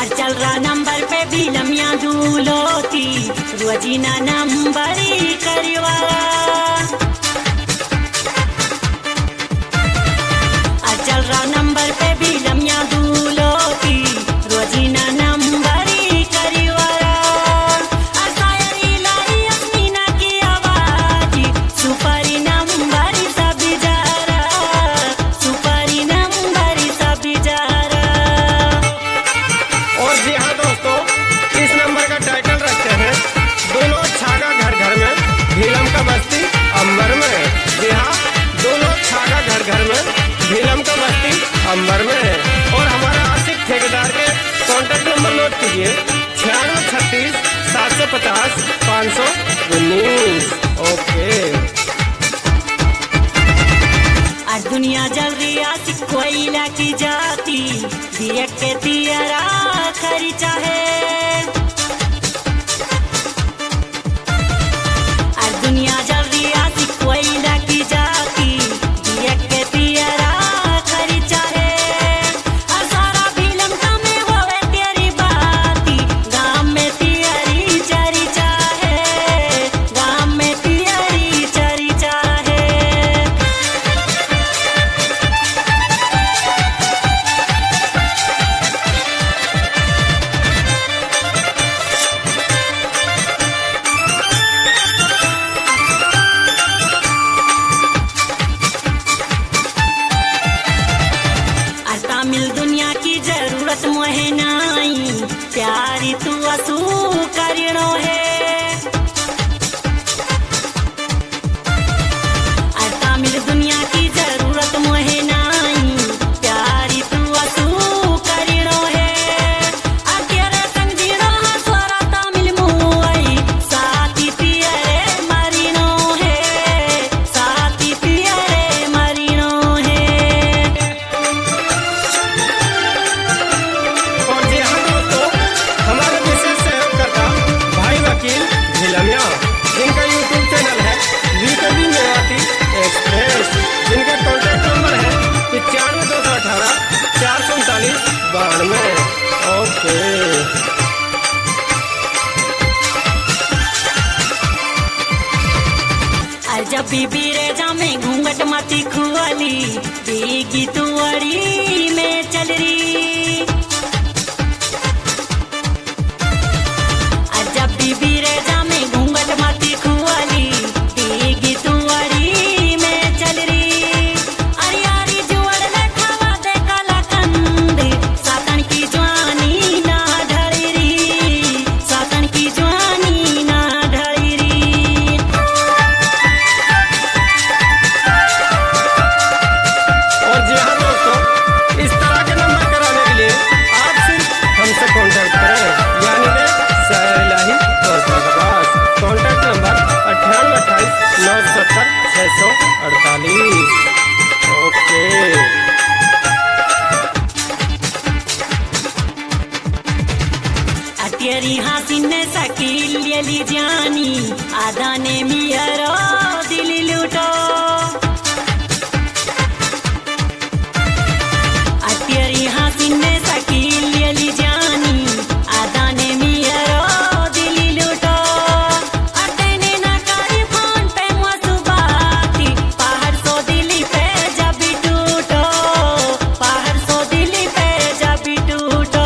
चल रहा नंबर पे भी लमिया दूलोती रोजीना नंबरी करवाला चल रहा नंबर पे भी लमिया दूलोती रोजीना नंबरी करवाला शायरी लाई अमीना की आवाज सुपारी नंबरी सब जारा सुपारी नंबरी सब जारा। और जी हाँ दोस्तों, इस नंबर का टाइटल रखते हैं दोनों छागा घर घर में भीलम का बस्ती अंबर में। जी हाँ, दोनों छागा घर घर में भीलम का बस्ती अंबर में। और हमारा आशिक ठेकेदार के कॉन्टेक्ट नंबर नोट कीजिए 9636 750 519। ओके। आज दुनिया जल रही आशिक कोयला की जाती दिया के तियरा खरी चाहे। आज दुनिया जल रही आशिक कोयला की जाती दिया के तियरा खरी चाहे। सारा भीलम का में होवे तेरी बाती गाँव में तियरी चरी चाहे गाँव में तियरी चरी चाहे। तामिल दुनिया की जरूरत मोहे नाई प्यारी तू असू करिणो है। तामिल दुनिया की जरूरत मोहे नाई प्यारी तू असू करिणो है। तेरे संग जीणो स्वरा तामिल मुआई साथी पियरे मरिणो है साथी पियरे मरिणो है। और जी हाँ दोस्तों, हमारे विशेष सहयोगकर्ता भाई वकील भीलमिया, जिनका यूट्यूब चैनल है वीकेबी मेवाती एक्सप्रेस, जिनका कॉन्टैक्ट नंबर है 95 218 439 92। ओके। जब बीबी रे जामे घूंघट मती खुआली बीगी तुअरी में चल रही। जब बीबी रे जामे घूंघट मती खुआली बीगी तुअरी में चल रही। अरियारी जुअड़ लखावा दे काला कंद सातन की जवानी ना ढली री सातन की जवानी ना ढली री। और जी हाँ दोस्तों, इस तरह के नंबर कराने के लिए आप सिर्फ हमसे कॉन्टैक्ट करें, यानी कि सलाही पास। Contact number 98 28 970 648। ओके। तेरी हसीन शकील ली जानी आधा ने मियरो दिल लूटो। तेरी हसीन शकील ली जानी आधा ने मियरो दिल लूटो। तेने ना करी फोन पे मसु बाती पहाड़ सो दिली पे जब टूटो पहाड़ सो दिली पे जब टूटो।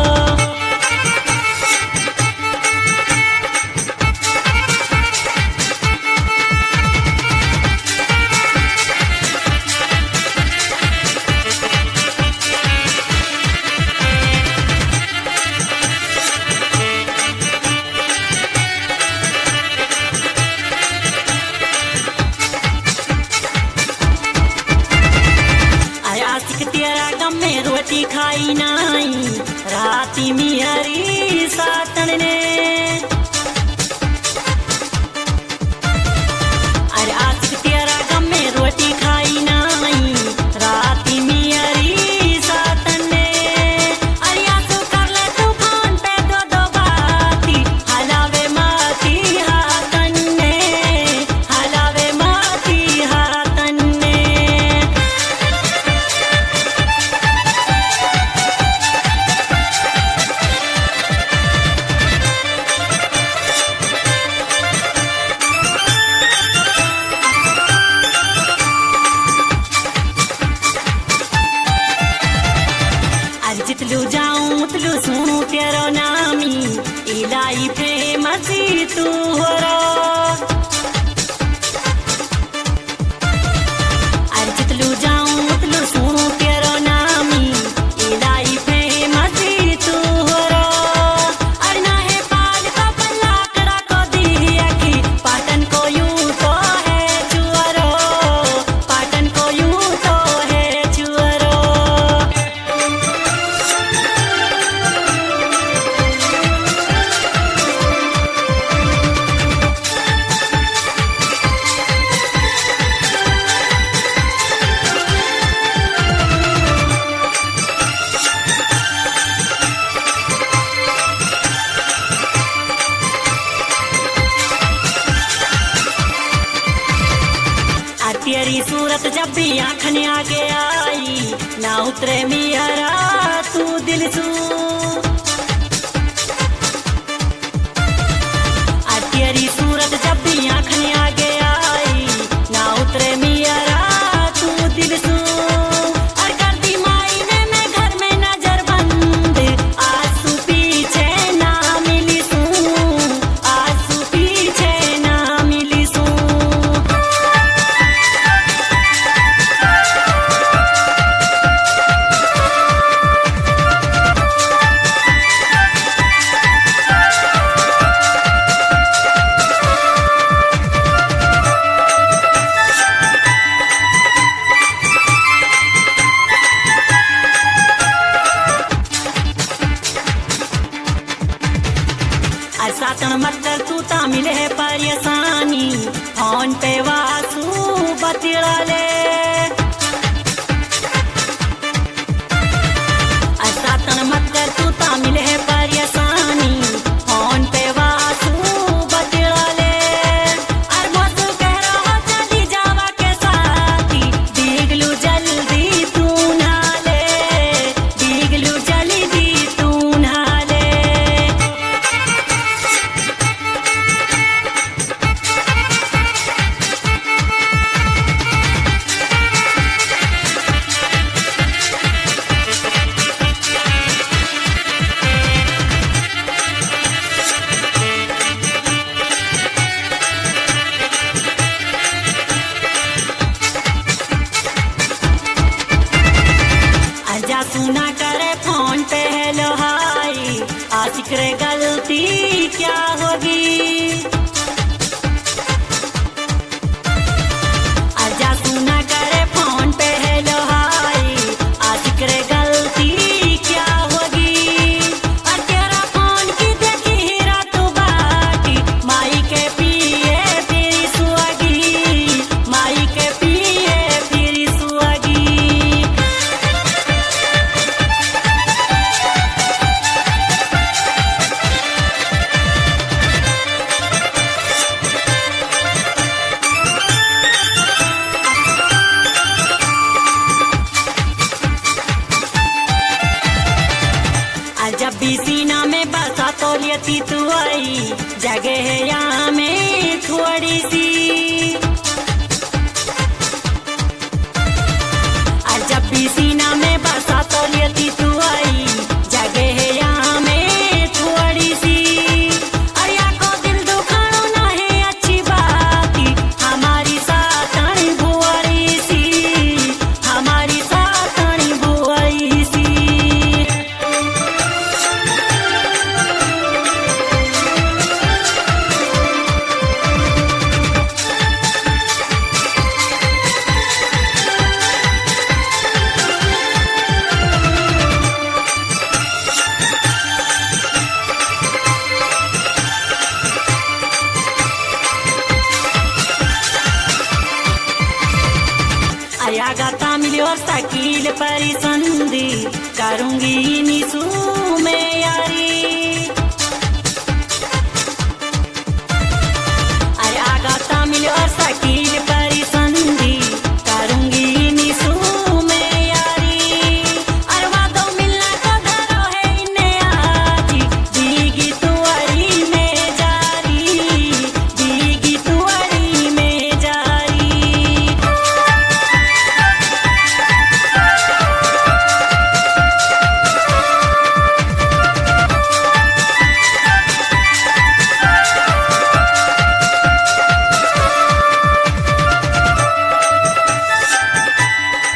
आशिक तेरा गम में रोटी खाई नाई राती मिहरी सातन ने। अरे आशिक तेरा गम में रोटी खाई नाई राती मिहरी सातन ने। अरे आंसू कर ले तूफान पे दो दो बाती हलावे माती हाथन ने हलावे माती हाथन ने। जाऊं उतलू सुनू तेरो नामी इलाई फेमसी तू हो रो अरे जितलू जाऊं उतलू सुनू तेरो नामी इलाई फेमसी तू हो रो अरे ना है पाल को पल्लाकड़ा को दी अखी पाटन को यूं तो है चुअरो पाटन को यूं तो है चुअरो तेरी सूरत जब भी आँख ने आगे आई ना उतरे मियारा तू दिल सू तेरी सूरत जब भी आँख ने आगे आई ना उतरे मियारा तू दिल सू और कर दी मायने में घर में नजर बंद आंसू पीछे ना मिली सू आंसू पीछे ना मिली सू सातन मत्तर तू ता मिले है परेशानी फोन पे वासू बतिड़ा ले सातन मत्तर तू ता मिले है परेशानी फोन पे वासू बतिड़ा ले और मौसू कह रहा चली जावा के साथी दीगलू जल्दी तू ना ले दीगलू जल्दी तू ना ले आजा सुना करे फोन पे हेलो हाय आशिक रे गलती क्या होगी आजा सुना करे फोन पे हेलो हाय आशिक रे गलती क्या होगी और तेरा फोन की देखी हीरा तू बाटी माई के पिए तेरी सुहागी माई के पिए तेरी सुहागी जब भी सीना में बसा तो लेती तू आई जगह है यहाँ में थोड़ी सी जब भी सीना में बसा तो लेती तू आई जगह है यहाँ में थोड़ी सी अरिया को दिल दुखानो ना है अच्छी बात हमारी सातनी बुआरी सी हमारी सातनी बुआरी सी आया गाता मिली और साकिल परिसंदी करूंगी निसू